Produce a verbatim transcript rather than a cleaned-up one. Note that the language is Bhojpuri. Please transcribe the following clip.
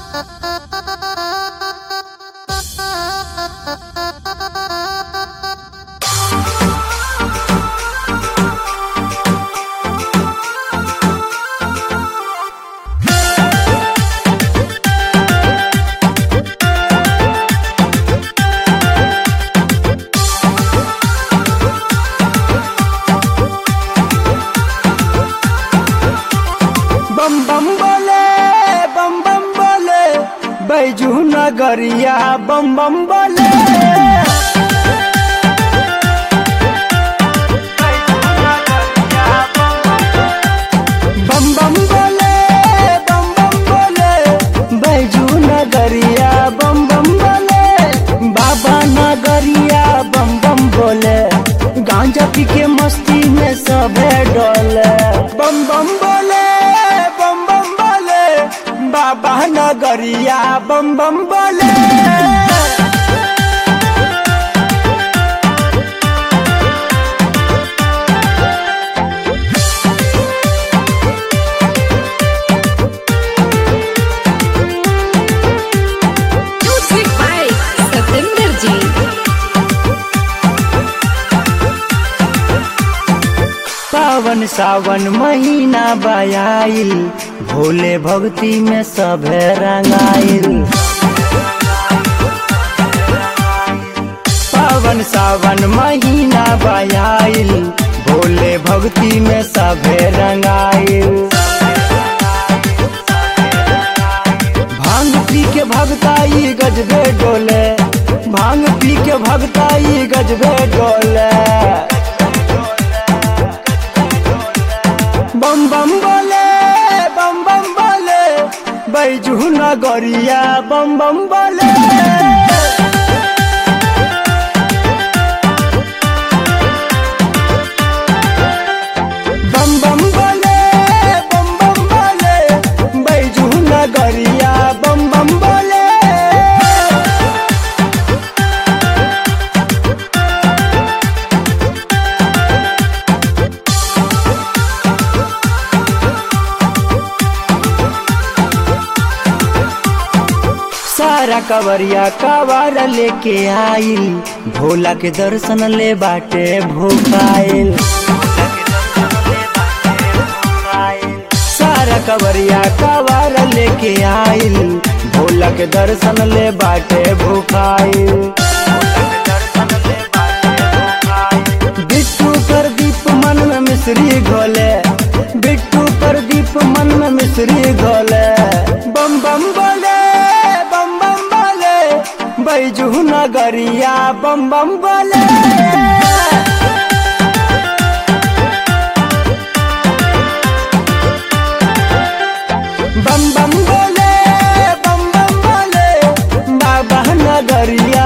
बम बम बोले बम बम बोले बैजू नगरिया बम बम बोले बम बम बोले बम बम बोले बैजू नगरिया बम बम बोले बाबा नगरिया बम बम बोले गांजा पी के मस्ती में सबे डोले बम बम बोले बम बम बोले बाबा नगरिया बम बम बोले पावन सावन महीना बयाइल भोले भक्ति में सभे रंगाइल पावन सावन महीना बयाइल भोले भक्ति में सभे रंगाइल भांग पी के भगताई गजबे डोले भांग पी के भगताई गजबे डोले बम बम बोले बम बम बोले बैजू नगरिया बम बम बोले बम बम बोले बम बम बोले बैजू नगरिया बम बम बोले सारा कवरिया कवार लेके आइल भोला के दर्शन ले बाटे भूखाइल सारा कवरिया कवार लेके आइल भोला के दर्शन ले बाटे भूखाइल बिट्टू प्रदीप मन में मिश्री घोले बिट्टू प्रदीप मन में मिश्री घोले बम बम बोले बैजू नगरिया बम बम बोले बम बम बोले बम बम बोले बाबा नगरिया